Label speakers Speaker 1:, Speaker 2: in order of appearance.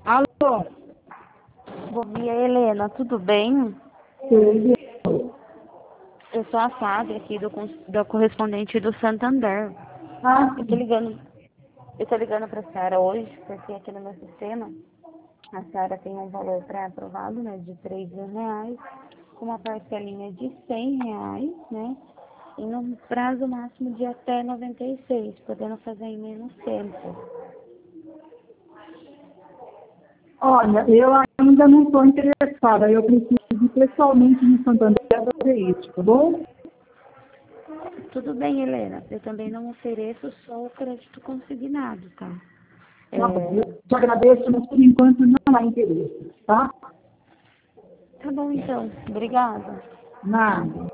Speaker 1: Alô?
Speaker 2: Bom dia, Helena. Tudo bem?
Speaker 1: Tudo.
Speaker 2: Eu sou a Fábio aqui da correspondente do Santander.
Speaker 1: Ah,
Speaker 2: Eu tô ligando para a senhora hoje, porque aqui no meu sistema a senhora tem um valor pré-aprovado, né, de R$ 3.000, com uma parcelinha de R$ 100, né, e num prazo máximo de até 96, podendo fazer em menos tempo.
Speaker 1: olha, eu ainda não estou interessada. Eu preciso ir pessoalmente no Santander fazer isso, tá bom?
Speaker 2: Tudo bem, Helena. Eu também não ofereço só o crédito consignado, tá?
Speaker 1: Tá bom. Eu te agradeço, mas por enquanto não há interesse, tá?
Speaker 2: Tá bom, então. Obrigada.
Speaker 1: Nada.